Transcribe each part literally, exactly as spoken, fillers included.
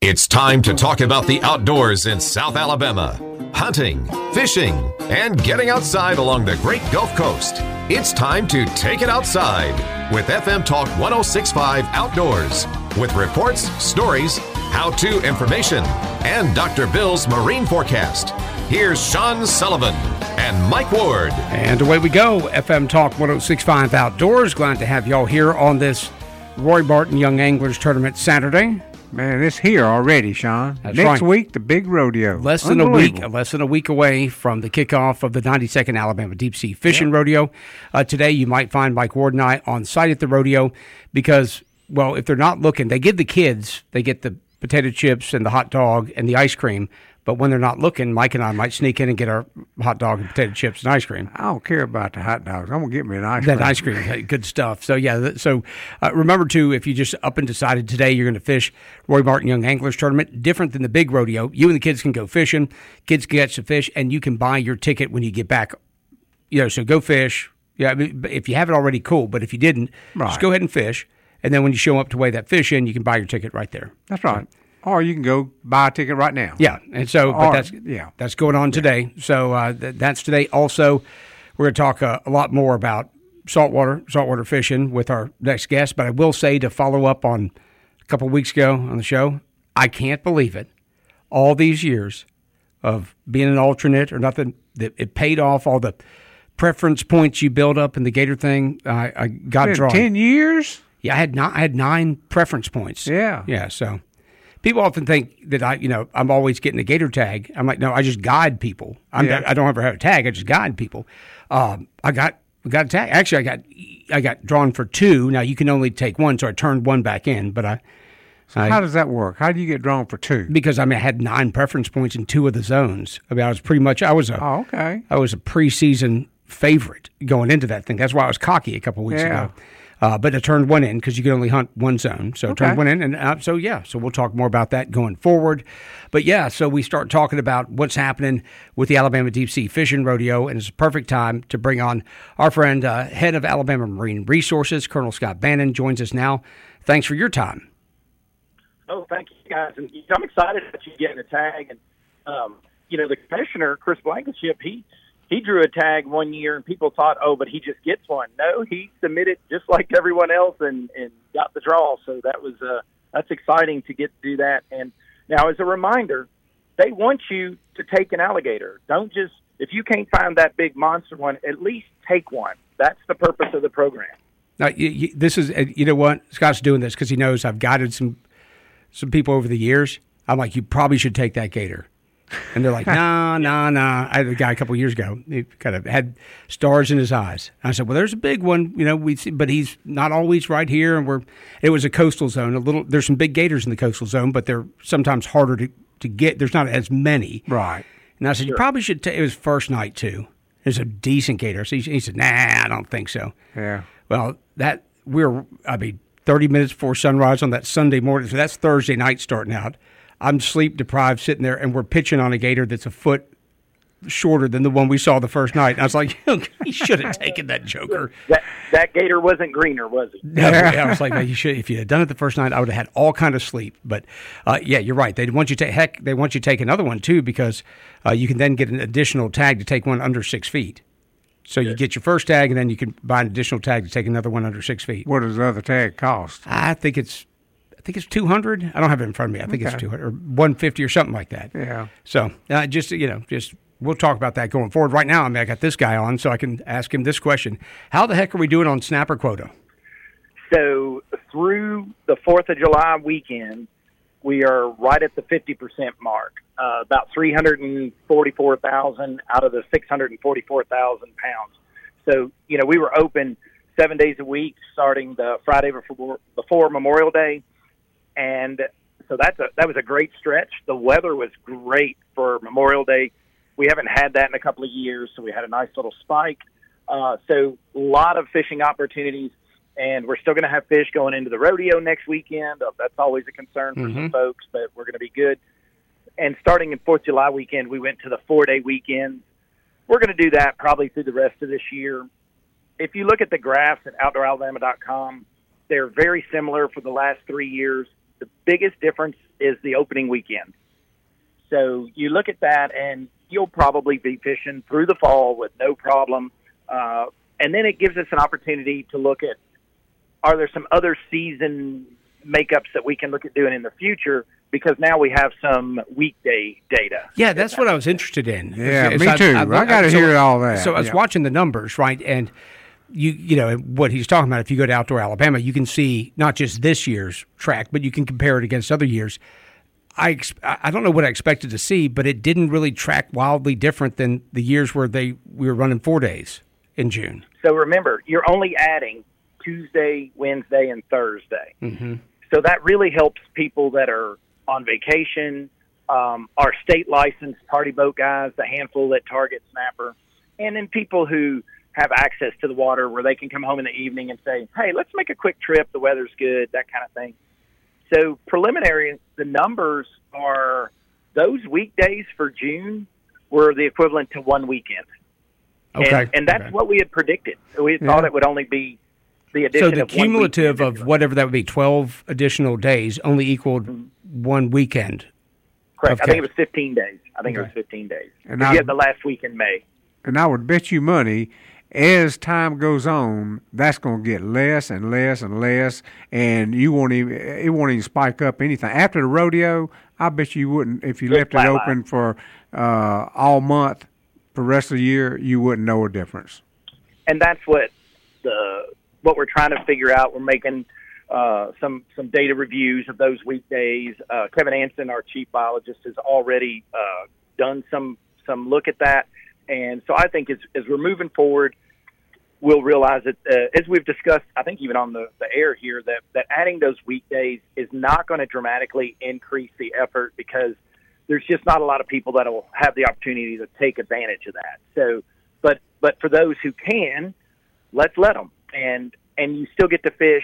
It's time to talk about the outdoors in South Alabama. Hunting, fishing, and getting outside along the Great Gulf Coast. It's time to take it outside with F M Talk one oh six point five Outdoors. With reports, stories, how-to information, and Doctor Bill's marine forecast. Here's Sean Sullivan and Mike Ward. And away we go. F M Talk one oh six point five Outdoors. Glad to have y'all here on this Roy Barton Young Anglers Tournament Saturday. Man, it's here already, Sean. That's Next right. week, the big rodeo. Less than a week, less than a week away from the kickoff of the ninety-second Alabama Deep Sea Fishing Yep. Rodeo. Uh, today, you might find Mike Ward and I on site at the rodeo because, well, if they're not looking, they give the kids, they get the potato chips and the hot dog and the ice cream. But when they're not looking, Mike and I might sneak in and get our hot dog and potato chips and ice cream. I don't care about the hot dogs. I'm going to get me an ice cream. That ice cream, hey, good stuff. So, yeah, th- so uh, remember, too, if you just up and decided today you're going to fish Roy Barton Young Anglers Tournament, different than the big rodeo. You and the kids can go fishing, kids can catch the fish, and you can buy your ticket when you get back. You know, so go fish. Yeah, I mean, if you have it already, cool. But if you didn't, Right. just go ahead and fish. And then when you show up to weigh that fish in, you can buy your ticket right there. That's right. Or you can go buy a ticket right now. Yeah, and so but Or- that's yeah. that's going on today. So uh, th- that's today. Also, we're going to talk uh, a lot more about saltwater saltwater fishing with our next guest. But I will say, to follow up on a couple weeks ago on the show, I can't believe it. All these years of being an alternate or nothing, that it paid off. All the preference points you build up in the Gator thing, I, I got Been drawn. ten years? Yeah, I had nine, I had nine preference points. Yeah. Yeah, so people often think that I, you know, I'm always getting a Gator tag. I'm like, no, I just guide people. I'm, Yeah. I don't ever have a tag. I just guide people. Um, I got got a tag. Actually, I got I got drawn for two. Now you can only take one, so I turned one back in. But I, I How does that work? How do you get drawn for two? because I mean I had nine preference points in two of the zones. I mean I was pretty much I was a Oh, okay. I was a preseason favorite going into that thing. That's why I was cocky a couple weeks Yeah. ago. Uh, but I turned one in because you can only hunt one zone. So I Okay. turned one in. And uh, so, yeah, so we'll talk more about that going forward. But, yeah, so we start talking about what's happening with the Alabama Deep Sea Fishing Rodeo. And it's a perfect time to bring on our friend, uh, head of Alabama Marine Resources, Colonel Scott Bannon, joins us now. Thanks for your time. Oh, thank you, guys. And I'm excited that you getting a tag. And, um, you know, the commissioner, Chris Blankenship, he he drew a tag one year, and people thought, oh, but he just gets one. No, he submitted just like everyone else and, and got the draw. So that was uh, that's exciting to get to do that. And now, as a reminder, they want you to take an alligator. Don't just, if you can't find that big monster one, at least take one. That's the purpose of the program. Now, you, you, this is, uh, you know what? Scott's doing this because he knows I've guided some some people over the years. I'm like, you probably should take that gator. And they're like, nah, nah, nah. I had a guy a couple of years ago. He kind of had stars in his eyes. And I said, well, there's a big one, you know. We see, but he's not always right here. And we're. It was a coastal zone. A little. There's some big gators in the coastal zone, but they're sometimes harder to, to get. There's not as many. Right. And I said, you probably should take. It was first night too. It was a decent gator. So he, he said, nah, I don't think so. Yeah. Well, that we're. I mean, thirty minutes before sunrise on that Sunday morning. So that's Thursday night starting out. I'm sleep deprived sitting there, and we're pitching on a gator that's a foot shorter than the one we saw the first night. And I was like, you should have taken that joker. That that gator wasn't greener, was he? Yeah, I was like, you should. If you had done it the first night, I would have had all kind of sleep. But uh, yeah, you're right. They want you to heck. They want you to take another one too because uh, you can then get an additional tag to take one under six feet. So you get your first tag, and then you can buy an additional tag to take another one under six feet. What does the other tag cost? I think it's. I think it's two hundred. I don't have it in front of me. I think Okay. it's two hundred or one fifty or something like that. Yeah. So uh, just, you know, just we'll talk about that going forward. Right now, I mean, I got this guy on so I can ask him this question. How the heck are we doing on snapper quota? So through the fourth of July weekend, we are right at the fifty percent mark, uh, about three hundred forty-four thousand out of the six hundred forty-four thousand pounds. So, you know, we were open seven days a week starting the Friday before, before Memorial Day. And so that's a, that was a great stretch. The weather was great for Memorial Day. We haven't had that in a couple of years, so we had a nice little spike. Uh, so a lot of fishing opportunities, and we're still going to have fish going into the rodeo next weekend. Uh, that's always a concern for Mm-hmm. some folks, but we're going to be good. And starting in fourth of July weekend, we went to the four-day weekend. We're going to do that probably through the rest of this year. If you look at the graphs at outdoor alabama dot com, they're very similar for the last three years. The biggest difference is the opening weekend. So you look at that, and you'll probably be fishing through the fall with no problem. Uh, and then it gives us an opportunity to look at, are there some other season makeups that we can look at doing in the future? Because now we have some weekday data. Yeah, that's what I was interested in. Yeah, As me I, too. I, I, I got to so, hear all that. So I was yeah. watching the numbers, right? And you you know what he's talking about. If you go to Outdoor Alabama, you can see not just this year's track, but you can compare it against other years. I ex- I don't know what I expected to see, but it didn't really track wildly different than the years where they we were running four days in June. So remember, you're only adding Tuesday, Wednesday, and Thursday. Mm-hmm. So that really helps people that are on vacation, um, our state licensed party boat guys, the handful that target snapper, and then people who have access to the water where they can come home in the evening and say, hey, let's make a quick trip. The weather's good, that kind of thing. So preliminary, the numbers are those weekdays for June were the equivalent to one weekend. Okay. And, and that's okay. what we had predicted. We Yeah. thought it would only be the addition So the of one cumulative weekend. of whatever that would be, twelve additional days, only equaled Mm-hmm. one weekend. Correct. of I think it catch. was fifteen days. I think Okay. it was fifteen days. And And I- you had the last week in May. And I would bet you money, as time goes on, that's going to get less and less and less, and you won't even it won't even spike up anything after the rodeo. I bet you wouldn't if you Just left it flat open line. for uh, all month for the rest of the year. You wouldn't know a difference. And that's what the what we're trying to figure out. We're making uh, some some data reviews of those weekdays. Uh, Kevin Anson, our chief biologist, has already uh, done some some look at that. And so I think as, as we're moving forward, we'll realize that, uh, as we've discussed, I think even on the, the air here, that, that adding those weekdays is not going to dramatically increase the effort because there's just not a lot of people that will have the opportunity to take advantage of that. So, but but for those who can, let's let them. And, and you still get to fish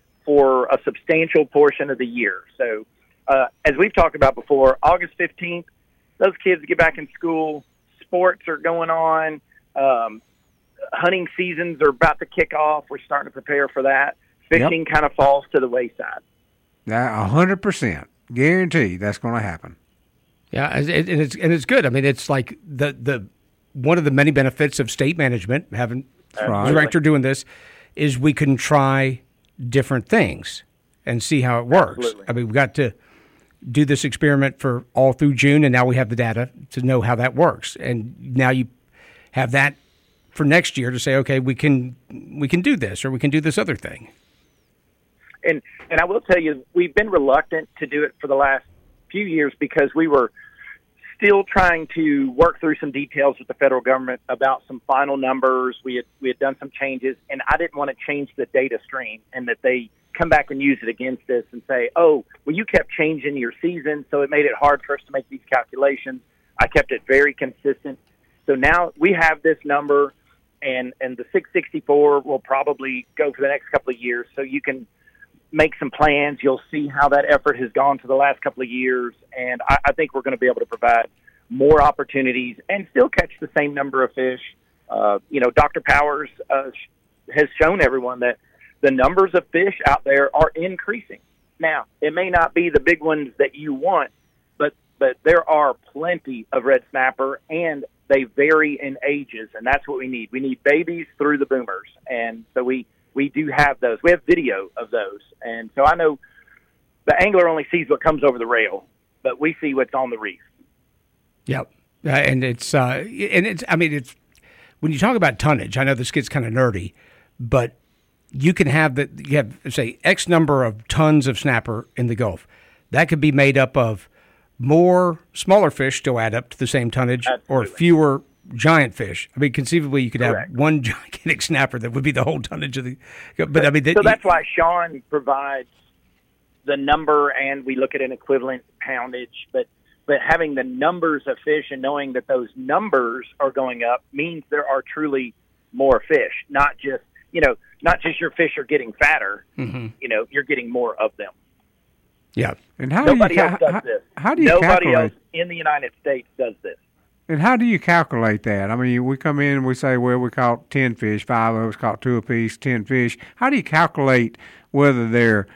for a substantial portion of the year. So uh, as we've talked about before, August fifteenth, those kids get back in school. Sports are going on. Um, hunting seasons are about to kick off. We're starting to prepare for that. Fishing Yep. kind of falls to the wayside. That a hundred percent guarantee that's going to happen. Yeah, and it- and it's and it's good. I mean, it's like the the one of the many benefits of state management, having right. a director doing this, is we can try different things and see how it works. Absolutely. I mean, we got to do this experiment for all through June, and now we have the data to know how that works. And now you have that for next year to say, okay, we can we can do this or we can do this other thing. And and I will tell you, we've been reluctant to do it for the last few years because we were still trying to work through some details with the federal government about some final numbers. We had we had done some changes, and I didn't want to change the data stream and that they come back and use it against us and say, oh, well, you kept changing your season, so it made it hard for us to make these calculations. I kept it very consistent. So now we have this number, and, and the six sixty-four will probably go for the next couple of years. So you can make some plans. You'll see how that effort has gone for the last couple of years, and I, I think we're going to be able to provide more opportunities and still catch the same number of fish. Uh, you know, Doctor Powers uh, has shown everyone that the numbers of fish out there are increasing. Now, it may not be the big ones that you want, but but there are plenty of red snapper, and they vary in ages, and that's what we need. We need babies through the boomers, and so we, we do have those. We have video of those, and so I know the angler only sees what comes over the rail, but we see what's on the reef. Yep, uh, and it's uh, and it's. I mean, it's when you talk about tonnage. I know this gets kind of nerdy, but you can have the you have say X number of tons of snapper in the Gulf. That could be made up of more smaller fish still add up to the same tonnage, Absolutely. or fewer giant fish. I mean, conceivably, you could Correct. have one gigantic snapper that would be the whole tonnage of the. But I mean, So that's why Sean provides the number, and we look at an equivalent poundage. But but having the numbers of fish and knowing that those numbers are going up means there are truly more fish, not just you know not just your fish are getting fatter. Mm-hmm. You know, you're getting more of them. Yeah. And how Nobody do you, else ca- does how, this. how do you Nobody calculate? else in the United States does this. And how do you calculate that? I mean, we come in and we say, well, we caught ten fish, five of us caught two apiece, ten fish. How do you calculate whether they're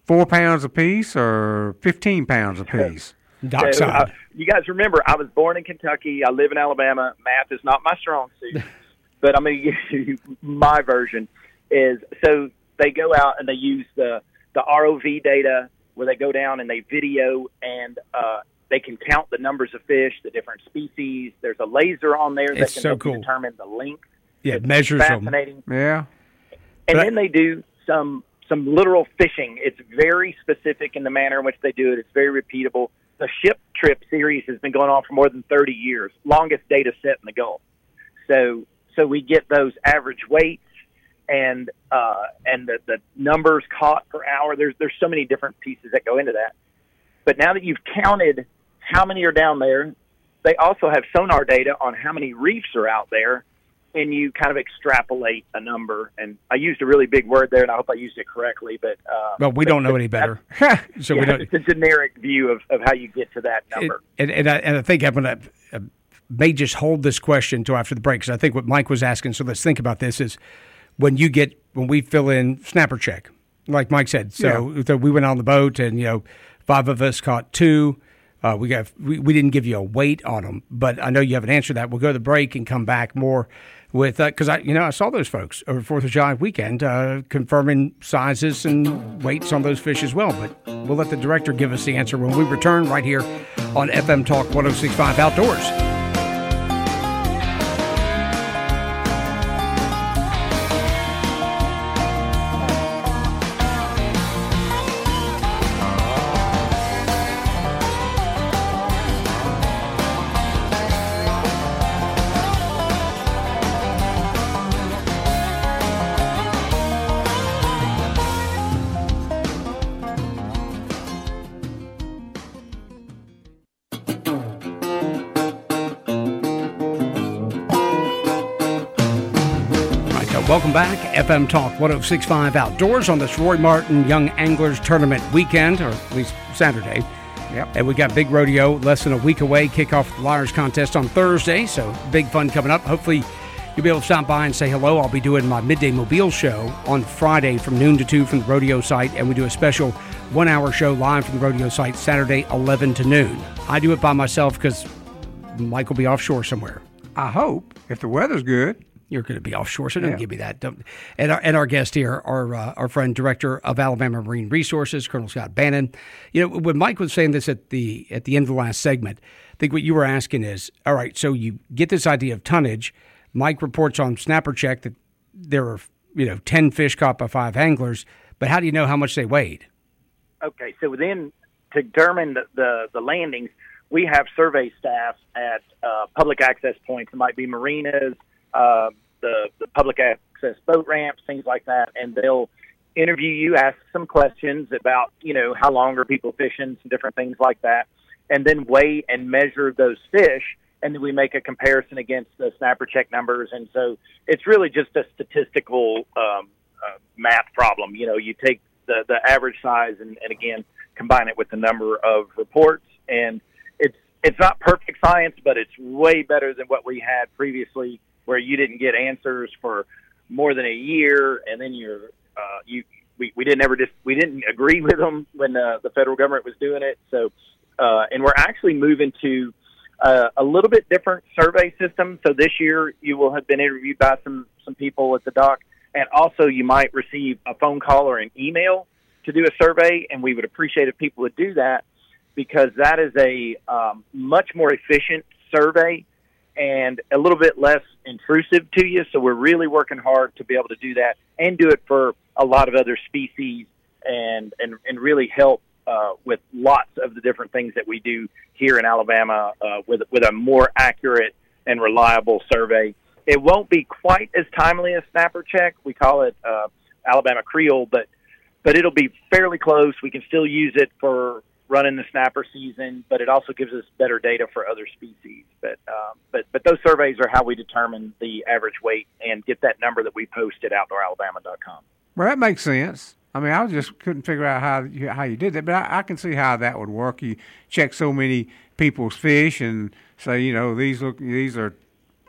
four pounds apiece or fifteen pounds apiece? Dockside. So, uh, you guys remember, I was born in Kentucky. I live in Alabama. Math is not my strong suit, but I'm going to give you my version. Is so they go out and they use the the R O V data where they go down and they video and uh, they can count the numbers of fish, the different species. There's a laser on there that It's can so help cool. you determine the length. Yeah, it It's measures them. fascinating. Yeah. And But- then they do some some literal fishing. It's very specific in the manner in which they do it. It's very repeatable. The Ship Trip series has been going on for more than thirty years, longest data set in the Gulf. So so we get those average weights and uh, and the, the numbers caught per hour. There's there's so many different pieces that go into that. But now that you've counted how many are down there, they also have sonar data on how many reefs are out there, and you kind of extrapolate a number. And I used a really big word there, and I hope I used it correctly. But uh, Well, we but- don't know but any better. that's- So yeah, we don't. it's a generic view of, of how you get to that It, number. and, and, I, and I think I'm going to uh, may just hold this question until after the break because I think what Mike was asking. So let's think about this: is when you get when we fill in snapper check, like Mike said. So, so we went on the boat, and you know, five of us caught two. Uh, we got we, we didn't give you a weight on them, but I know you haven't answered that. We'll go to the break and come back more with because I you know I saw those folks over Fourth of July weekend uh, confirming sizes and weights on those fish as well. But we'll let the director give us the answer when we return right here on F M Talk one oh six point five Outdoors. Welcome back. F M Talk one oh six point five Outdoors on this Roy Martin Young Anglers Tournament weekend, or at least Saturday. Yep. And we got Big Rodeo less than a week away. Kick off the Liars Contest on Thursday, so big fun coming up. Hopefully you'll be able to stop by and say hello. I'll be doing my Midday Mobile show on Friday from noon to two from the rodeo site, and we do a special one-hour show live from the rodeo site Saturday eleven to noon. I do it by myself because Mike will be offshore somewhere. I hope, if the weather's good. You're going to be offshore, so don't Yeah. give me that. Don't. And our, and our guest here, our uh, our friend, Director of Alabama Marine Resources, Colonel Scott Bannon. You know, when Mike was saying this at the at the end of the last segment, I think what you were asking is, all right, so you get this idea of tonnage. Mike reports on Snapper Check that there are, you know, ten fish caught by five anglers, but how do you know how much they weighed? Okay, so then to determine the, the, the landings, we have survey staff at uh, public access points. It might be marinas, uh, the, the public access boat ramps, things like that, and they'll interview you, ask some questions about, you know, how long are people fishing, some different things like that, and then weigh and measure those fish, and then we make a comparison against the Snapper Check numbers. And so it's really just a statistical um, uh, math problem. You know, you take the, the average size and, and, again, combine it with the number of reports, and it's it's not perfect science, but it's way better than what we had previously, where you didn't get answers for more than a year, and then you're uh, you we, we didn't ever just we didn't agree with them when uh, the federal government was doing it. So, uh, and we're actually moving to uh, a little bit different survey system. So this year you will have been interviewed by some some people at the dock, and also you might receive a phone call or an email to do a survey, and we would appreciate if people would do that, because that is a um, much more efficient survey and a little bit less intrusive to you. So we're really working hard to be able to do that and do it for a lot of other species and, and, and really help uh, with lots of the different things that we do here in Alabama uh, with, with a more accurate and reliable survey. It won't be quite as timely as Snapper Check. We call it uh, Alabama Creole, but but it'll be fairly close. We can still use it for running the snapper season, but it also gives us better data for other species. But um, but but those surveys are how we determine the average weight and get that number that we post at outdoor alabama dot com. Well, that makes sense. I mean, I just couldn't figure out how you, how you did that, but I, I can see how that would work. You check so many people's fish and say, you know, these look these are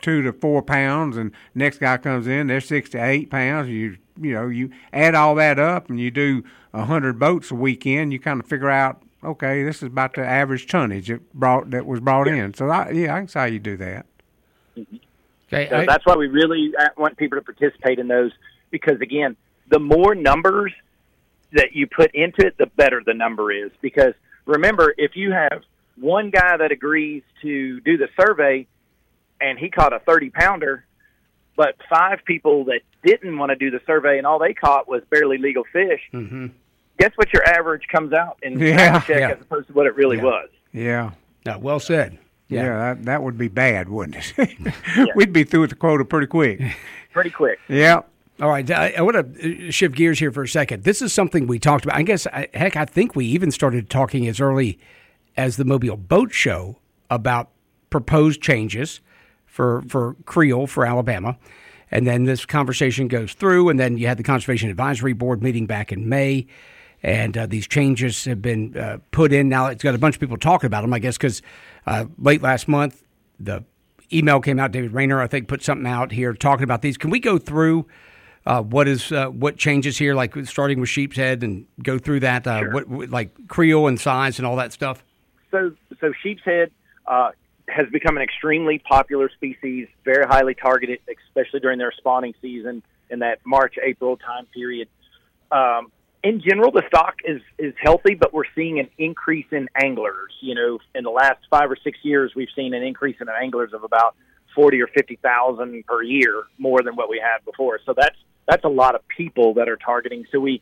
two to four pounds, and next guy comes in, they're six to eight pounds. You you know you add all that up, and you do a hundred boats a weekend. You kind of figure out, okay, this is about the average tonnage it brought that was brought yeah. in. So I, yeah, I can see how you do that. Mm-hmm. Okay, so I, that's why we really want people to participate in those, because again, the more numbers that you put into it, the better the number is. Because remember, if you have one guy that agrees to do the survey and he caught a thirty pounder, but five people that didn't want to do the survey and all they caught was barely legal fish, mm-hmm. guess what your average comes out in Yeah. check Yeah. as opposed to what it really Yeah. was. Yeah. no, well said. Yeah, Yeah. that, that would be bad, wouldn't it? Yeah. We'd be through with the quota pretty quick. Pretty quick. Yeah. All right, I, I want to shift gears here for a second. This is something we talked about. I guess, I, heck, I think we even started talking as early as the Mobile Boat Show about proposed changes for for Creel for Alabama. And then this conversation goes through, and then you had the Conservation Advisory Board meeting back in May, and uh, these changes have been uh, put in. Now it's got a bunch of people talking about them, I guess, because uh, late last month, the email came out. David Rayner, I think, put something out here talking about these. Can we go through uh, what is uh, what changes here, like starting with Sheep's Head, and go through that, uh, Sure. what, what like Creel and size and all that stuff? So, so sheep's head uh, has become an extremely popular species, very highly targeted, especially during their spawning season in that March, April time period. Um, in general, the stock is, is healthy, but we're seeing an increase in anglers. You know, in the last five or six years, we've seen an increase in anglers of about forty or fifty thousand per year, more than what we had before. So that's that's a lot of people that are targeting. So we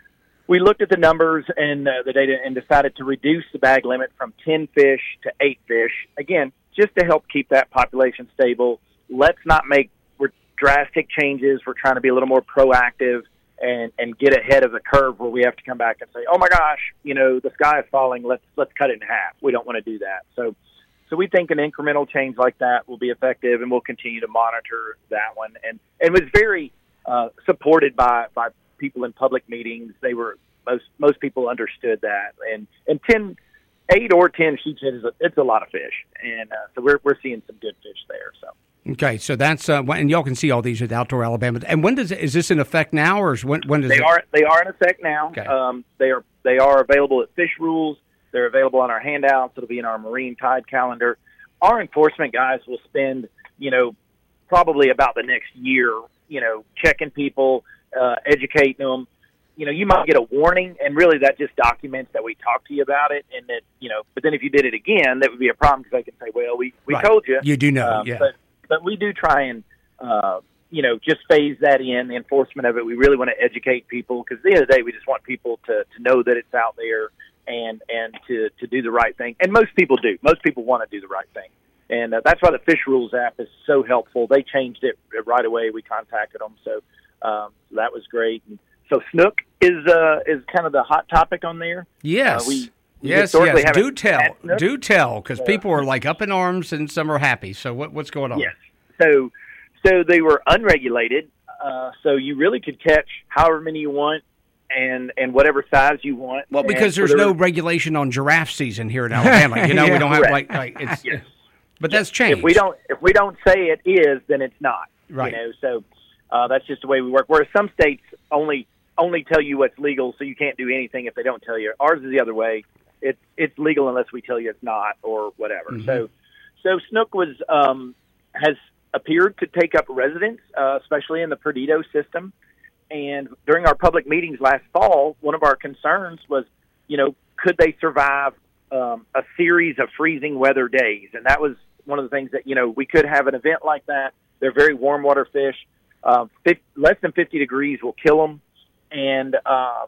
we looked at the numbers and uh, the data and decided to reduce the bag limit from ten fish to eight fish. Again, just to help keep that population stable. Let's not make we're drastic changes. We're trying to be a little more proactive and, and get ahead of the curve where we have to come back and say, oh my gosh, you know, the sky is falling. Let's let's cut it in half. We don't want to do that. So so we think an incremental change like that will be effective, and we'll continue to monitor that one. And, and it was very uh, supported by, by people in public meetings. They were most most people understood that. And and ten, eight or ten sheep's head is a, it's a lot of fish, and uh, so we're we're seeing some good fish there. So. Okay, so that's uh, and y'all can see all these at Outdoor Alabama. And when does is this in effect now, or is when when does they it? are they are in effect now? Okay. Um, they are they are available at Fish Rules. They're available on our handouts. It'll be in our Marine Tide calendar. Our enforcement guys will spend you know probably about the next year you know checking people, uh, educating them. You know, you might get a warning, and really that just documents that we talked to you about it, and that you know. But then if you did it again, that would be a problem because they can say, "Well, we we Right. told you." You do know, um, yeah. But, But we do try and, uh, you know, just phase that in, the enforcement of it. We really want to educate people because at the end of the day, we just want people to, to know that it's out there and and to, to do the right thing. And most people do. Most people want to do the right thing. And uh, that's why the Fish Rules app is so helpful. They changed it right away. We contacted them. So um, that was great. And so snook is uh, is kind of the hot topic on there. Yes. Uh, we, we Yes, historically yes. haven't Do tell, had snook. do tell, because Yeah. people are like up in arms and some are happy. So what, what's going on? Yes. So, so they were unregulated. Uh, so you really could catch however many you want, and and whatever size you want. Well, because And so there's there no were- regulation on giraffe season here in Alabama. You know, we Yeah. don't have like, Correct. like it's. Yes. But that's changed. If we don't if we don't say it is, then it's not. Right. You know, so uh, that's just the way we work. Whereas some states only only tell you what's legal, so you can't do anything if they don't tell you. Ours is the other way. It's it's legal unless we tell you it's not or whatever. Mm-hmm. So so snook was um, has appeared to take up residence, uh, especially in the Perdido system. And during our public meetings last fall, one of our concerns was, you know, could they survive um, a series of freezing weather days? And that was one of the things that, you know, we could have an event like that. They're very warm water fish. Uh, fifty, less than fifty degrees will kill them. And uh,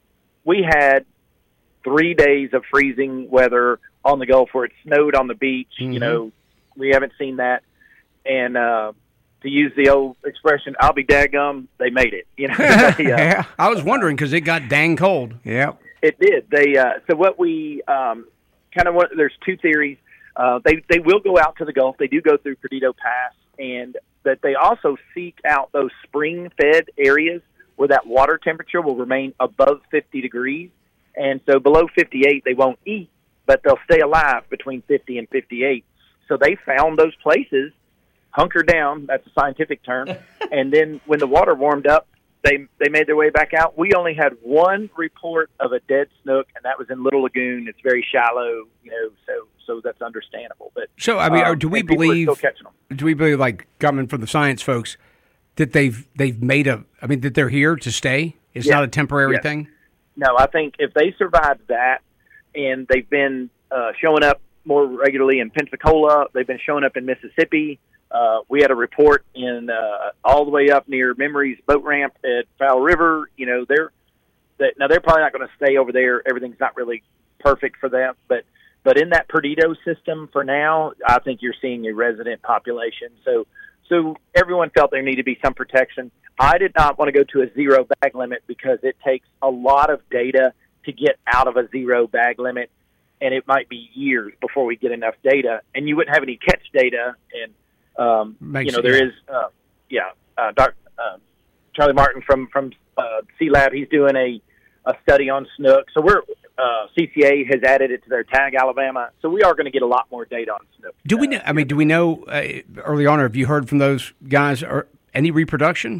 we had three days of freezing weather on the Gulf where it snowed on the beach. Mm-hmm. You know, we haven't seen that. And uh, to use the old expression, I'll be daggum, they made it. You know, they, uh, Yeah. I was wondering because it got dang cold. Yep. it did. They uh, so what we um, kind of want. There's two theories. Uh, they they will go out to the Gulf. They do go through Perdido Pass, and that they also seek out those spring-fed areas where that water temperature will remain above fifty degrees. And so below fifty-eight, they won't eat, but they'll stay alive between fifty and fifty-eight. So they found those places hunker down. That's a scientific term. And then when the water warmed up, they they made their way back out. We only had one report of a dead snook, and that was in Little Lagoon. It's very shallow, you know, so so that's understandable. But so I mean, um, do we and people are believe? still catching them. Do we believe, like coming from the science folks, that they've they've made a? I mean, that they're here to stay? It's Yes. not a temporary Yes. thing. No, I think if they survived that, and they've been uh, showing up more regularly in Pensacola, they've been showing up in Mississippi. Uh, we had a report in uh, all the way up near Memory's boat ramp at Fowl River. You know, they're that now they're probably not going to stay over there. Everything's not really perfect for them, but but in that Perdido system for now, I think you're seeing a resident population. So so everyone felt there needed to be some protection. I did not want to go to a zero bag limit because it takes a lot of data to get out of a zero bag limit, and it might be years before we get enough data, and you wouldn't have any catch data. And um, Makes you know, it- there is, uh, yeah, uh, Doc, uh, Charlie Martin from from uh, Sea Lab. He's doing a, a study on snook. So we're uh, C C A has added it to their Tag Alabama. So we are going to get a lot more data on snook. Do we Uh, know? I mean, do we know uh, early on, or have you heard from those guys or any reproduction?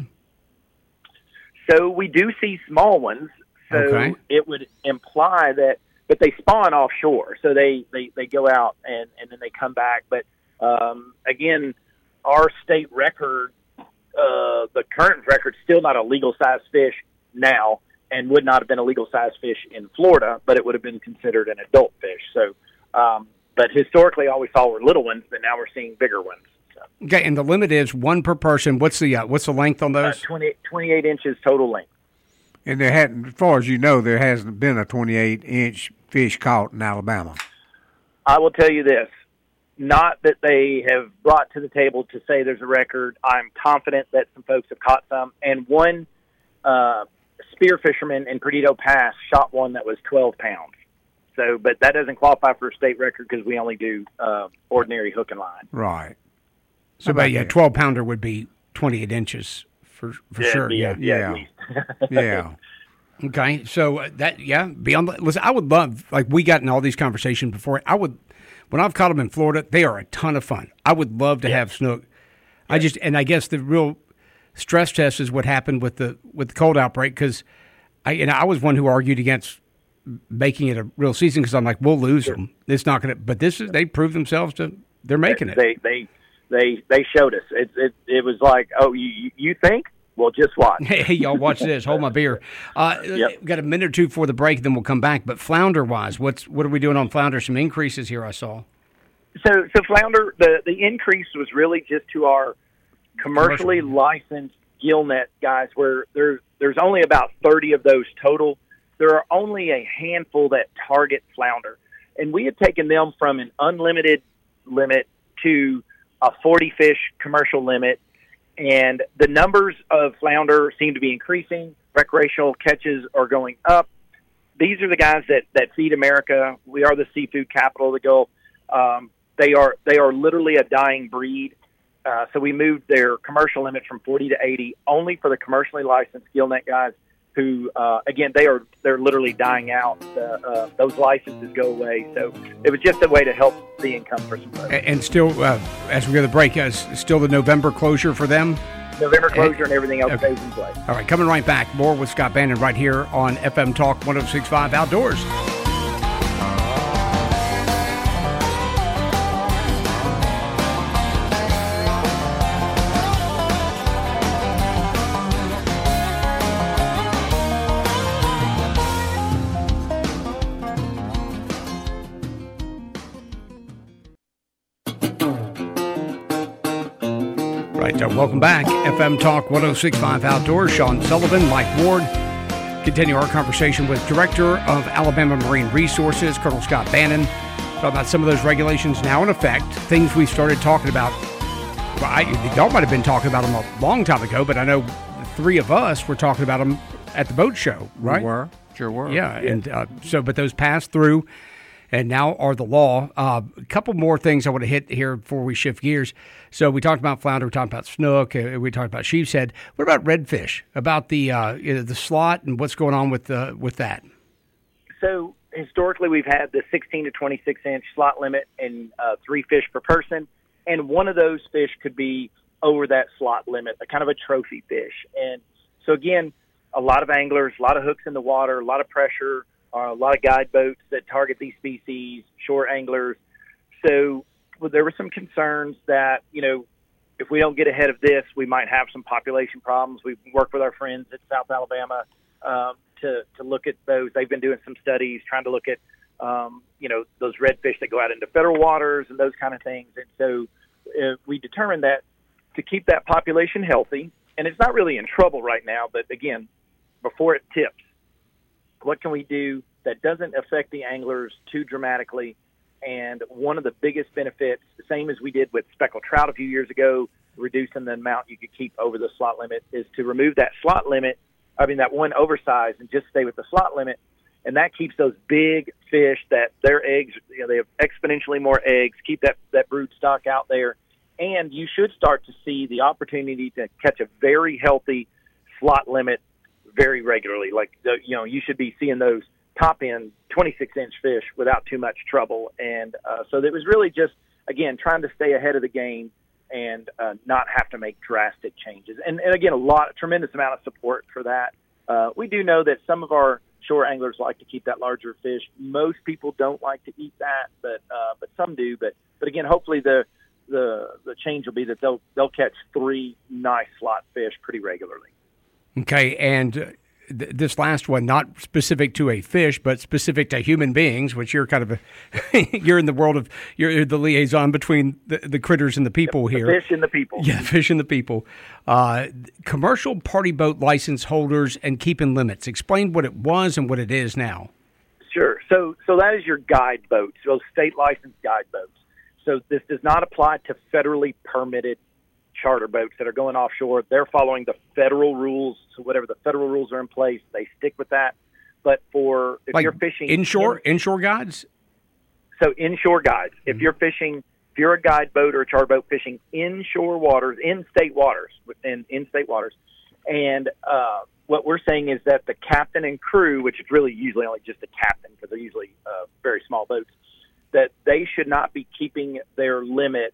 So we do see small ones. So Okay. it would imply that, but they spawn offshore. So they, they, they go out and, and then they come back. But um, again, our state record, uh, the current record, still not a legal size fish now, and would not have been a legal size fish in Florida, but it would have been considered an adult fish. So, um, but historically, all we saw were little ones, but now we're seeing bigger ones. So, Okay, and the limit is one per person. What's the uh, what's the length on uh, those? twenty, twenty-eight inches total length. And there hadn't, as far as you know, there hasn't been a twenty-eight inch fish caught in Alabama. I will tell you this, not that they have brought to the table to say there's a record. I'm confident that some folks have caught some. And one uh, spear fisherman in Perdido Pass shot one that was twelve pounds. So, but that doesn't qualify for a state record because we only do uh, ordinary hook and line. Right. So, How but about yeah, that? twelve pounder would be twenty-eight inches for for sure. yeah, Yeah. yeah, Yeah. at least. Yeah. Okay, so uh, that yeah, beyond the- listen, I would love like we got in all these conversations before. I would when I've caught them in Florida, they are a ton of fun. I would love to have snook. I just and I guess the real stress test is what happened with the with the cold outbreak because I and I was one who argued against making it a real season because I'm like we'll lose them. It's not going to. But this is they proved themselves to they're making it. They they they they showed us. It it it was like, oh, you you think? Well, just watch. Hey, hey, y'all, watch this. Hold my beer. Uh, Yep. We've got a minute or two before the break, then we'll come back. But flounder-wise, what's what are we doing on flounder? Some increases here I saw. So, so flounder, the, the increase was really just to our commercially Commercial. licensed gill net guys, where there there's only about thirty of those total. There are only a handful that target flounder, and we had taken them from an unlimited limit to a forty fish commercial limit, and the numbers of flounder seem to be increasing. Recreational catches are going up. These are the guys that, that feed America. We are the seafood capital of the Gulf. Um, they are they are literally a dying breed. Uh, so we moved their commercial limit from forty to eighty, only for the commercially licensed gill net guys. Who uh, again they are they're literally dying out. Uh, uh, those licenses go away. So it was just a way to help the income for some folks. A- And still, uh, as we go to the break, uh, s- still the November closure for them. November closure and everything else Okay. stays in place. All right, coming right back. More with Scott Bannon right here on F M Talk one oh six point five Outdoors. Right, uh, welcome back. F M Talk one oh six point five Outdoors. Sean Sullivan, Mike Ward. Continue our conversation with Director of Alabama Marine Resources, Colonel Scott Bannon. Talk about some of those regulations now in effect, things we started talking about. Well, I, y'all might have been talking about them a long time ago, but I know the three of us were talking about them at the boat show, right? We were. Sure were. Yeah, and uh, so, but those passed through and now are the law. Uh, a couple more things I want to hit here before we shift gears. So we talked about flounder, we talked about snook, uh, we talked about sheep's head. What about redfish? About the uh, you know, the slot and what's going on with uh, with that? So historically, we've had the sixteen to twenty-six inch slot limit and uh, three fish per person. and one of those fish could be over that slot limit, a kind of a trophy fish. And so again, a lot of anglers, a lot of hooks in the water, a lot of pressure, uh, a lot of guide boats that target these species, shore anglers. So well, there were some concerns that, you know, if we don't get ahead of this, we might have some population problems. We've worked with our friends at South Alabama um, to, to look at those. They've been doing some studies trying to look at, um, you know, those redfish that go out into federal waters and those kind of things. And so uh, we determined that to keep that population healthy, and it's not really in trouble right now, but again, before it tips, what can we do that doesn't affect the anglers too dramatically? And one of the biggest benefits, the same as we did with speckled trout a few years ago, reducing the amount you could keep over the slot limit, is to remove that slot limit, I mean that one oversize, and just stay with the slot limit. And that keeps those big fish that their eggs, you know, they have exponentially more eggs, keep that, that brood stock out there. And you should start to see the opportunity to catch a very healthy slot limit very regularly. Like, the, you know, you should be seeing those top end twenty-six inch fish without too much trouble. And uh, so it was really just, again, trying to stay ahead of the game and uh, not have to make drastic changes. And, and again, a lot, a tremendous amount of support for that. Uh, we do know that some of our shore anglers like to keep that larger fish. Most people don't like to eat that, but uh, but some do. But but again, hopefully the the the change will be that they'll they'll catch three nice slot fish pretty regularly. Okay, and uh, th- this last one, not specific to a fish, but specific to human beings, which you're kind of a, you're in the world of, you're the liaison between the, the critters and the people the here. Fish and the people. Yeah, fish and the people. Uh, commercial party boat license holders and keeping limits. Explain what it was and what it is now. Sure. So so that is your guide boats, those state licensed guide boats. So this does not apply to federally permitted charter boats that are going offshore. They're following the federal rules. So whatever the federal rules are in place, they stick with that. But for if like you're fishing inshore, in, inshore guides. So inshore guides. Mm-hmm. If you're fishing, if you're a guide boat or a charter boat fishing inshore waters, in state waters, in in state waters, and uh, what we're saying is that the captain and crew, which is really usually only just the captain because they're usually uh, very small boats, that they should not be keeping their limit.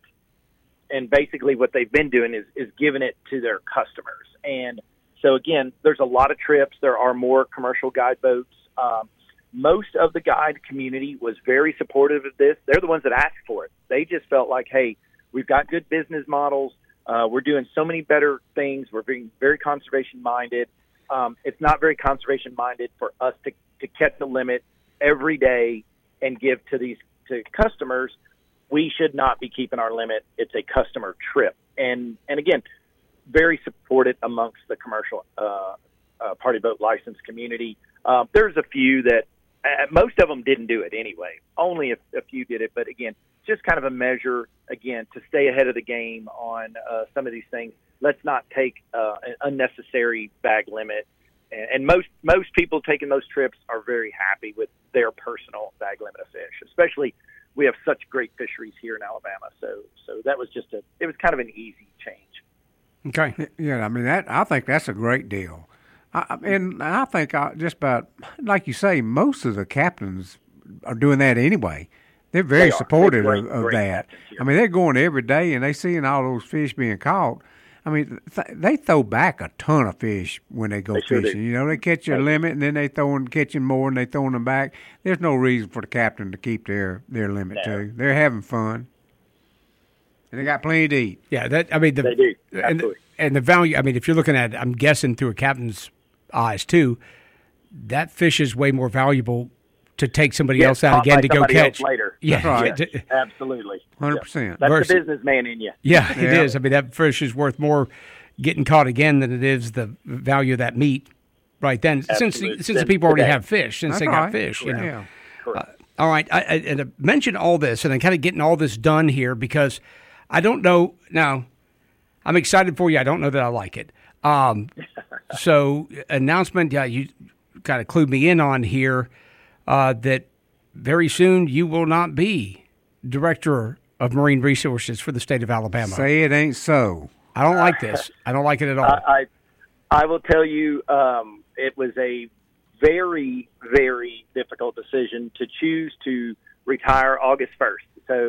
And basically what they've been doing is, is giving it to their customers. And so, again, there's a lot of trips. There are more commercial guide boats. Um, most of the guide community was very supportive of this. They're the ones that asked for it. They just felt like, hey, we've got good business models. Uh, we're doing so many better things. We're being very conservation-minded. Um, it's not very conservation-minded for us to, to catch the limit every day and give to these to customers. We should not be keeping our limit. It's a customer trip. And, and again, very supported amongst the commercial uh, uh, party boat license community. Uh, there's a few that, uh, most of them didn't do it anyway. Only a, a few did it. But again, just kind of a measure, again, to stay ahead of the game on uh, some of these things. Let's not take uh, an unnecessary bag limit. And, and most, most people taking those trips are very happy with their personal bag limit of fish, especially we have such great fisheries here in Alabama. So so that was just a, it was kind of an easy change. Okay. Yeah, I mean, that I think that's a great deal. I, and I think I, just about, like you say, most of the captains are doing that anyway. They're very they supportive great, of, of great that. captains, yeah. I mean, they're going every day and they seeing all those fish being caught. I mean, th- they throw back a ton of fish when they go they sure fishing. do. You know, they catch a limit and then they throwing catching more and they throwing them back. There's no reason for the captain to keep their, their limit No. too. They're having fun, and they got plenty to eat. Yeah, that I mean the They do. and, Absolutely. and the value. I mean, if you're looking at, I'm guessing through a captain's eyes too, that fish is way more valuable to take somebody Yes, else out caught again by to go somebody catch else later. Yeah, That's right. yeah, to- Absolutely. one hundred percent. That's Versus- the businessman in you. yeah, it Yeah. is. I mean, that fish is worth more getting caught again than it is the value of that meat right then. Since Absolutely. since the Then people already today. have fish, since That's they right. got fish, you know. Yeah. Correct. All right, I, I, and I mentioned all this, and I'm kind of getting all this done here because I don't know. Now, I'm excited for you. I don't know that I like it. Um, so, announcement, yeah, you kind of clued me in on here uh, that very soon you will not be Director of Marine Resources for the state of Alabama. Say it ain't so. I don't like this. I don't like it at all. I, I I will tell you, um, it was a very, very difficult decision to choose to retire August first. So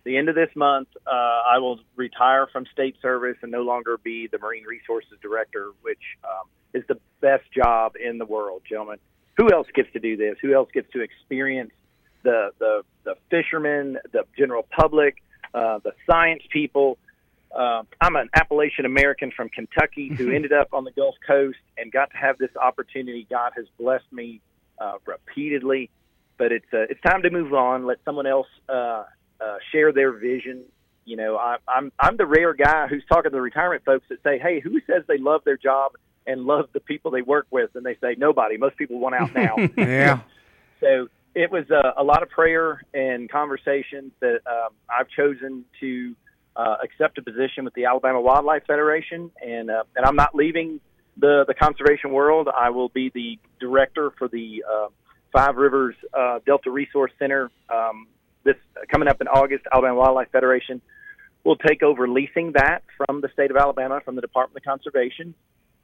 the end of this month, uh, I will retire from state service and no longer be the Marine Resources Director, which um, is the best job in the world, gentlemen. Who else gets to do this? Who else gets to experience the the, the fishermen, the general public, uh, the science people? Uh, I'm an Appalachian American from Kentucky who ended up on the Gulf Coast and got to have this opportunity. God has blessed me uh, repeatedly, but it's uh, it's time to move on. Let someone else uh, uh, share their vision. You know, I, I'm I'm the rare guy who's talking to the retirement folks that say, "Hey, who says they love their job and love the people they work with?" And they say, "Nobody. Most people want out now." Yeah. So it was uh, a lot of prayer and conversations that um, I've chosen to uh, accept a position with the Alabama Wildlife Federation, and uh, and I'm not leaving the the conservation world. I will be the director for the uh, Five Rivers uh, Delta Resource Center. Um, this coming up in August, Alabama Wildlife Federation will take over leasing that from the state of Alabama, from the Department of Conservation,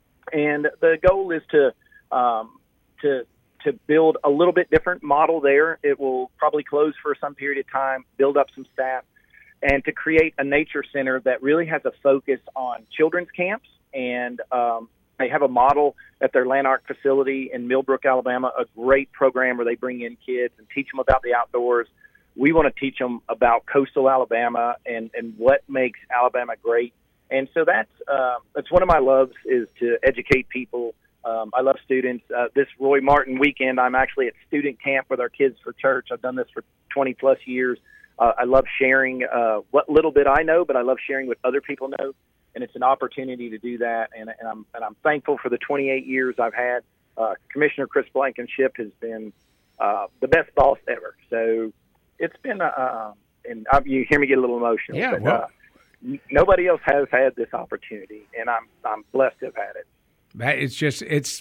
and the goal is to um, to to build a little bit different model there. It will probably close for some period of time, build up some staff, and to create a nature center that really has a focus on children's camps. And um, they have a model at their Lanark facility in Millbrook, Alabama, a great program where they bring in kids and teach them about the outdoors. We want to teach them about coastal Alabama and, and what makes Alabama great. And so that's, uh, that's one of my loves, is to educate people. Um, I love students. Uh, this Roy Martin weekend, I'm actually at student camp with our kids for church. I've done this for twenty plus years. Uh, I love sharing uh, what little bit I know, but I love sharing what other people know, and it's an opportunity to do that. And, and I'm and I'm thankful for the twenty-eight years I've had. Uh, Commissioner Chris Blankenship has been uh, the best boss ever. So it's been, uh, and I, you hear me get a little emotional. Yeah, but, well. uh, n- nobody else has had this opportunity, and I'm I'm blessed to have had it. It's just, it's,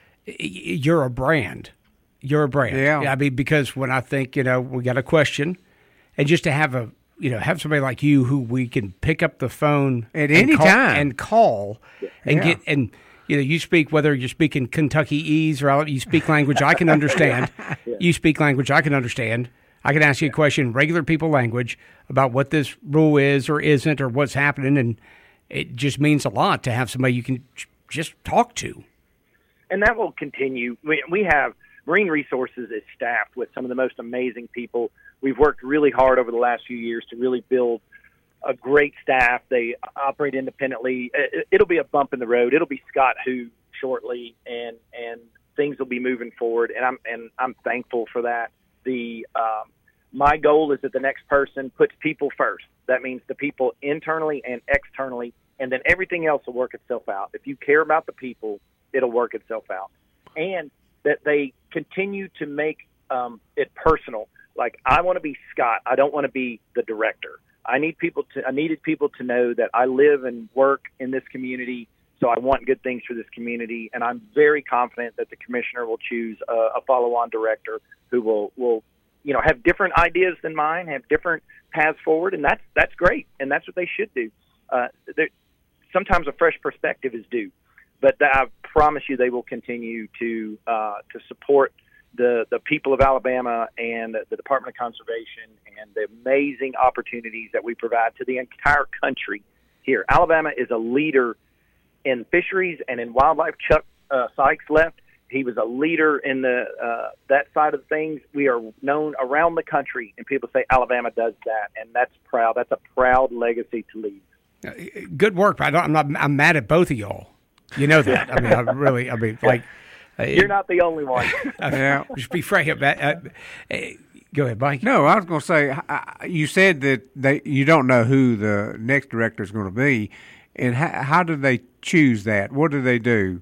you're a brand. You're a brand. Yeah. I mean, because when I think, you know, we got a question, and just to have a, you know, have somebody like you who we can pick up the phone At and any call, time. and call and Yeah. get, and, you know, you speak, whether you're speaking Kentuckese or you speak language I can understand, Yeah. you speak language I can understand. I can ask you a question, regular people language, about what this rule is or isn't or what's happening, and it just means a lot to have somebody you can just talk to. And that will continue. We, we have Marine Resources is staffed with some of the most amazing people. We've worked really hard over the last few years to really build a great staff. They operate independently. It, it'll be a bump in the road. It'll be Scott Who shortly, and and things will be moving forward. And I'm and I'm thankful for that. The um, my goal is that the next person puts people first. That means the people internally and externally, and then everything else will work itself out. If you care about the people, it'll work itself out. And that they continue to make um, it personal. Like, I want to be Scott. I don't want to be the director. I need people to. I needed people to know that I live and work in this community, so I want good things for this community. And I'm very confident that the commissioner will choose a, a follow-on director who will, will, you know, have different ideas than mine, have different paths forward, and that's that's great, and that's what they should do. Uh, sometimes a fresh perspective is due, but I promise you they will continue to uh, to support the the people of Alabama and the Department of Conservation and the amazing opportunities that we provide to the entire country here. Alabama is a leader in fisheries and in wildlife. Chuck uh, Sykes left. He was a leader in the uh, that side of things. We are known around the country, and people say Alabama does that, and that's proud. That's a proud legacy to leave. Good work, but I don't, I'm not. I'm mad at both of y'all. You know that. I mean, I really. I mean, like you're not the only one. Yeah. Just be frank about. Uh, uh, go ahead, Mike. No, I was going to say, I- you said that they you don't know who the next director is going to be, and how, how do they choose that? What do they do?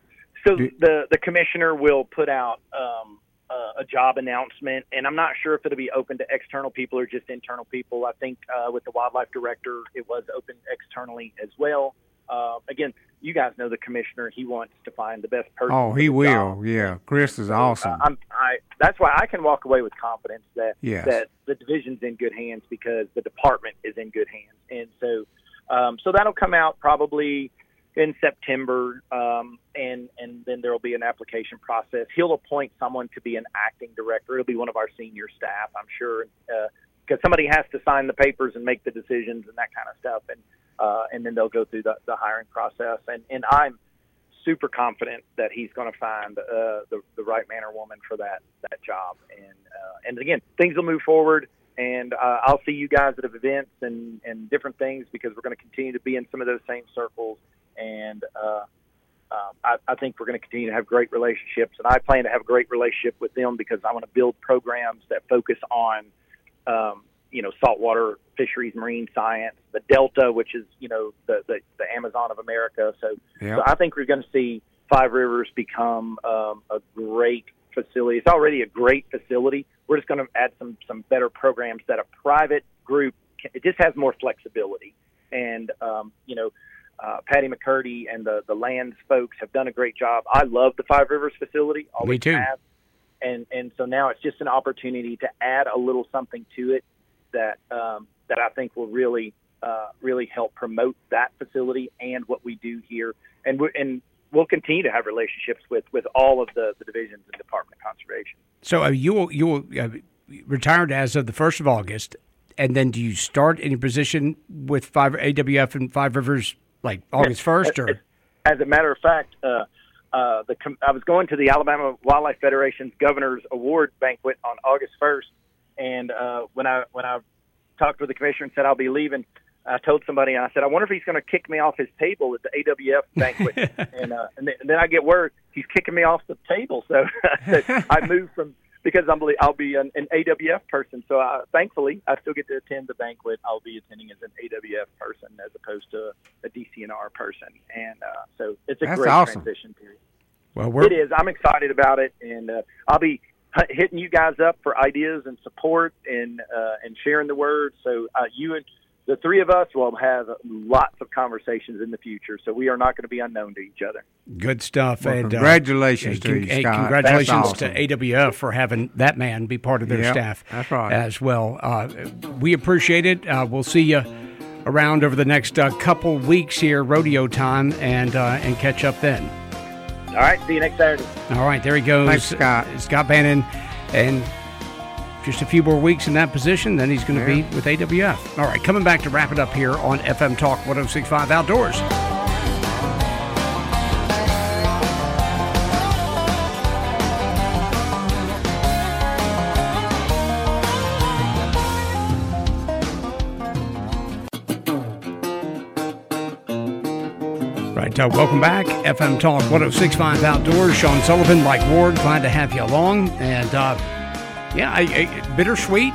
So the the commissioner will put out um, uh, a job announcement, and I'm not sure if it'll be open to external people or just internal people. I think uh, with the wildlife director, it was open externally as well. Uh, again, you guys know the commissioner; he wants to find the best person. Oh, for he the will. job. Yeah, Chris is awesome. Uh, I'm, I that's why I can walk away with confidence that Yes. that the division's in good hands because the department is in good hands, and so um, so that'll come out probably in September, um, and and then there will be an application process. He'll appoint someone to be an acting director. It'll be one of our senior staff, I'm sure. Uh, because somebody has to sign the papers and make the decisions and that kind of stuff, and uh, and then they'll go through the, the hiring process. And, and I'm super confident that he's going to find uh, the the right man or woman for that that job. And uh, and again, things will move forward, and uh, I'll see you guys at events and and different things, because we're going to continue to be in some of those same circles. And uh, um, I, I think we're going to continue to have great relationships, and I plan to have a great relationship with them, because I want to build programs that focus on um, you know, saltwater fisheries, marine science, the Delta, which is, you know, the, the, the Amazon of America. So, yep. so I think we're going to see Five Rivers become um, a great facility. It's already a great facility. We're just going to add some, some better programs that a private group, can, it just has more flexibility. And, um, you know, uh, Patty McCurdy and the, the lands folks have done a great job. I love the Five Rivers facility. Always Me too. Have. And, and so now it's just an opportunity to add a little something to it that um, that I think will really uh, really help promote that facility and what we do here, and we and we'll continue to have relationships with, with all of the, the divisions in the Department of Conservation. So uh, you will you will uh, retired as of the first of August, and then do you start any position with Five A W F and Five Rivers like August first, or? As a matter of fact, uh, uh, the I was going to the Alabama Wildlife Federation's Governor's Award banquet on August first. And uh, when I when I talked with the commissioner and said I'll be leaving, I told somebody, and I said, I wonder if he's going to kick me off his table at the A W F banquet. and, uh, and, then, and then I get word he's kicking me off the table. So I, said, I moved from, because I'm, I'll be an, an A W F person. So I, thankfully, I still get to attend the banquet. I'll be attending as an A W F person as opposed to a D C N R person. And uh, so it's a That's great awesome. transition period. Well, we're, it is. I'm excited about it. And uh, I'll be hitting you guys up for ideas and support and uh, and sharing the word. So uh, you and the three of us will have lots of conversations in the future. So we are not going to be unknown to each other. Good stuff. Well, and congratulations uh, to you, hey, Scott. Congratulations That's awesome. to A W F for having that man be part of their Yep, staff. that's right. As well. Uh, we appreciate it. Uh, we'll see you around over the next uh, couple weeks here, rodeo time, and uh, and catch up then. All right. See you next Saturday. All right. There he goes. Thanks, Scott. Scott Bannon. And just a few more weeks in that position, then he's going to Yeah. be with A W F. All right, coming back to wrap it up here on F M Talk one oh six point five Outdoors. Right, uh, welcome back. F M Talk one oh six point five Outdoors. Sean Sullivan, Mike Ward, glad to have you along. And uh, yeah, I, I, bittersweet.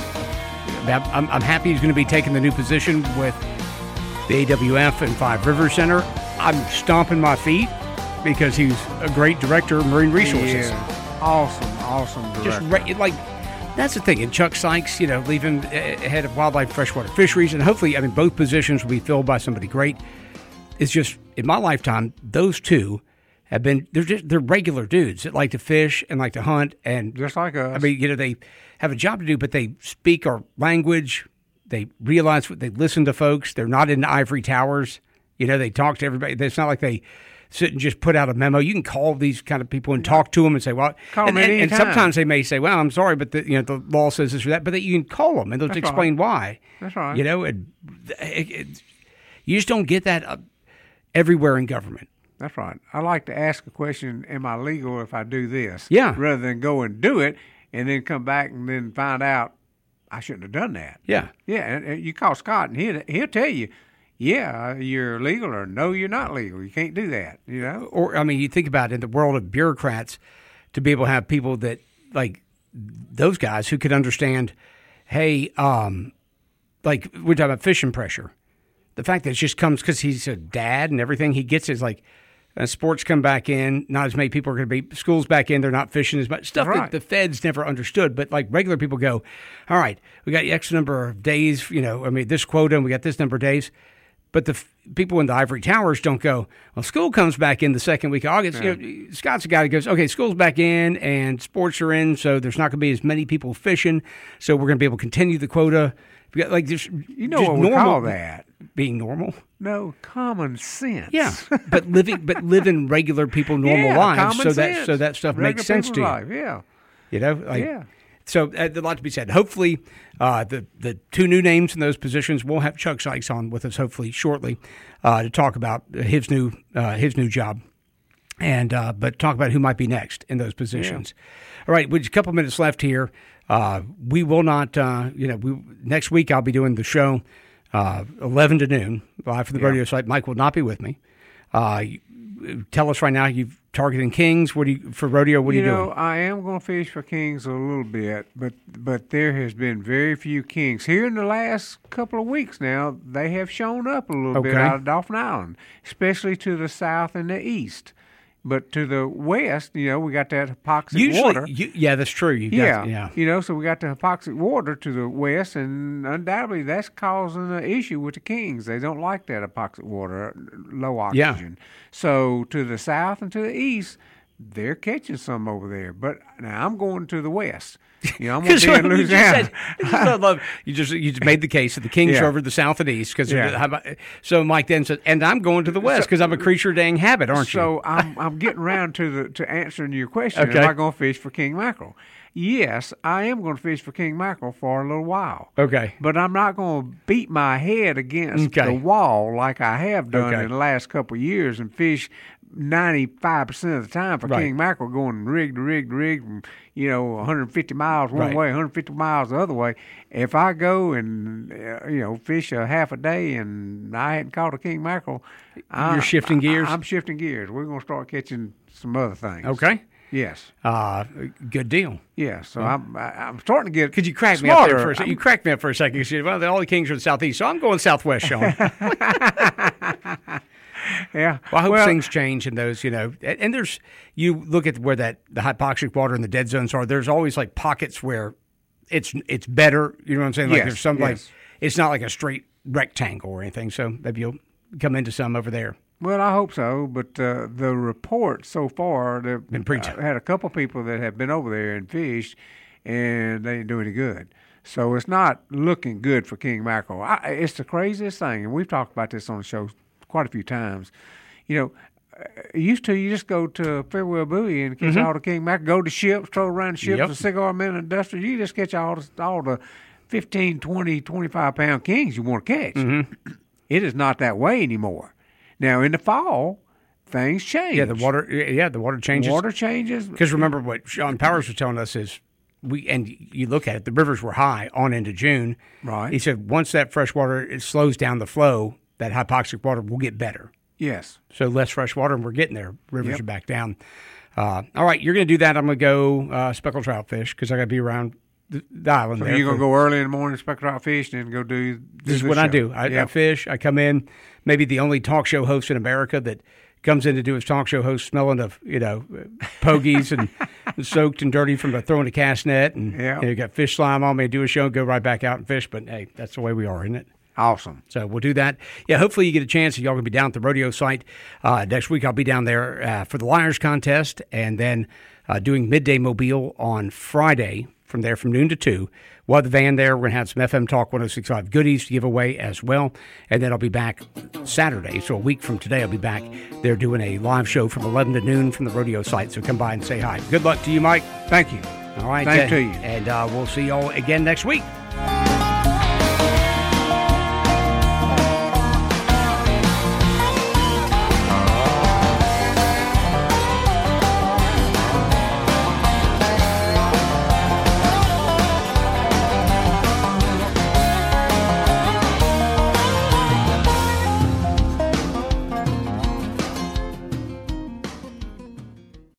I'm, I'm happy he's going to be taking the new position with the A W F and Five Rivers Center. I'm stomping my feet because he's a great director of marine resources. Yeah. Awesome, awesome director. Just re- like that's the thing. And Chuck Sykes, you know, leaving uh, head of wildlife and freshwater fisheries, and hopefully, I mean, both positions will be filled by somebody great. It's just in my lifetime, those two have been they're just they're regular dudes that like to fish and like to hunt, and Just like us. I mean, you know, they have a job to do, but they speak our language. They realize what they listen to folks. They're not in the ivory towers. You know, they talk to everybody. It's not like they sit and just put out a memo. You can call these kind of people and talk to them and say, well, Call and, them and, and anytime. sometimes they may say, well, I'm sorry, but the, you know, the law says this or that, but that you can call them and they'll That's explain why. That's right. You know, and it, it, you just don't get that uh, everywhere in government. That's right. I like to ask a question, am I legal if I do this? Yeah. Rather than go and do it and then come back and then find out I shouldn't have done that. Yeah. Yeah, and, and you call Scott and he'll, he'll tell you, yeah, you're legal, or no, you're not legal. You can't do that, you know? Or, I mean, you think about it in the world of bureaucrats, to be able to have people that, like those guys who could understand, hey, um, like we're talking about fishing pressure. The fact that it just comes because he's a dad and everything he gets is like, uh, sports come back in, not as many people are going to be, schools back in, they're not fishing as much. Stuff Right. that the feds never understood, but like regular people go, all right, we got X number of days, you know, I mean, this quota and we got this number of days. But the f- people in the ivory towers don't go, well, school comes back in the second week of August. Yeah. You know, Scott's a guy that goes, okay, school's back in and sports are in, so there's not going to be as many people fishing, so we're going to be able to continue the quota. We got, like, just, You know just what we normal, call that? Being normal. No, common sense. Yeah, but living, but living regular people normal yeah, lives, common so that sense. so that stuff Regular makes sense to people's you. life, yeah. You know, like Yeah. So uh, there's a lot to be said. Hopefully, uh, the the two new names in those positions. We'll have Chuck Sykes on with us hopefully shortly uh, to talk about his new uh, his new job, and uh, but talk about who might be next in those positions. Yeah. All right, with a couple minutes left here, uh, we will not. Uh, you know, we next week I'll be doing the show uh, eleven to noon live from the yeah. radio site. Mike will not be with me. Uh, tell us right now, you've targeting Kings. What do you for rodeo? What are you, you know, doing? I am going to fish for Kings a little bit, but but there has been very few Kings here in the last couple of weeks. Now they have shown up a little okay. bit out of Dauphin Island, especially to the south and the east. But to the west, you know, we got that hypoxic Usually, water. You, yeah, that's true. You yeah, got, yeah, you know, so we got the hypoxic water to the west, and undoubtedly that's causing an issue with the Kings. They don't like that hypoxic water, low oxygen. Yeah. So to the south and to the east, they're catching some over there. But now I'm going to the west. You know, I'm going to be in Louisiana. You just, said, love, you just you just made the case that the Kings yeah. are over the south and east. Cause yeah. So Mike then said, and I'm going to the west because so, I'm a creature of dang habit, aren't so you? So I'm I'm getting around to the to answering your question. Okay. Am I going to fish for king mackerel? Yes, I am going to fish for king mackerel for a little while. Okay. But I'm not going to beat my head against okay. the wall like I have done okay. in the last couple of years and fish ninety-five percent of the time for right. king mackerel, going rig to rig to rig, from, you know, one hundred fifty miles one right. way, one hundred fifty miles the other way. If I go and, uh, you know, fish a half a day and I hadn't caught a king mackerel, you're I, shifting gears? I, I'm shifting gears. We're going to start catching some other things. Okay. Yes. Uh, good deal. Yeah. So yeah. I'm I'm starting to get. Could you crack smarter. me up there for a second? You cracked me up for a second. You said, well, all the Kings are in the southeast, so I'm going southwest, Sean. Yeah. Well, I hope well, things change in those, you know. And, and there's, you look at where that the hypoxic water and the dead zones are. There's always like pockets where it's it's better. You know what I'm saying? Like yes, there's some yes. like it's not like a straight rectangle or anything. So maybe you'll come into some over there. Well, I hope so. But uh, the report so far, they've been preaching. I had a couple people that have been over there and fished, and they didn't do any good. So it's not looking good for king mackerel. I, it's the craziest thing, and we've talked about this on the show quite a few times. You know, used to you just go to Farewell Buoy and catch mm-hmm. all the king mackerel, go to ships, throw around ships, yep. a cigar man industrial. You just catch all the, all the fifteen, twenty, twenty-five pound kings you want to catch. Mm-hmm. It is not that way anymore. Now in the fall, things change. Yeah, the water. Yeah, the water changes. Water changes. Because remember what Sean Powers was telling us is. We and you look at it, the rivers were high on into June. Right. He said once that fresh water it slows down the flow, that hypoxic water will get better. Yes. So less fresh water, and we're getting there. Rivers yep. are back down. Uh, all right, you're going to do that. I'm going to go uh, speckled trout fish because I got to be around the, the island. So there you're going to go early in the morning, speckled trout fish, and then go do. do this is the what show. I do. I, yep. I fish. I come in. Maybe the only talk show host in America that comes in to do his talk show host smelling of, you know, pogies and, and soaked and dirty from the throwing a cast net. And yeah. you know, got fish slime on me, do a show, go right back out and fish. But, hey, that's the way we are, isn't it? Awesome. So we'll do that. Yeah, hopefully you get a chance. Y'all going to be down at the rodeo site. Uh, next week I'll be down there uh, for the Liars contest and then uh, doing Midday Mobile on Friday from there from noon to two. We'll have the van there. We're going to have some F M Talk one oh six point five goodies to give away as well. And then I'll be back Saturday. So a week from today, I'll be back there doing a live show from eleven to noon from the rodeo site. So come by and say hi. Good luck to you, Mike. Thank you. All right. Thank uh, to you. And uh, we'll see y'all again next week.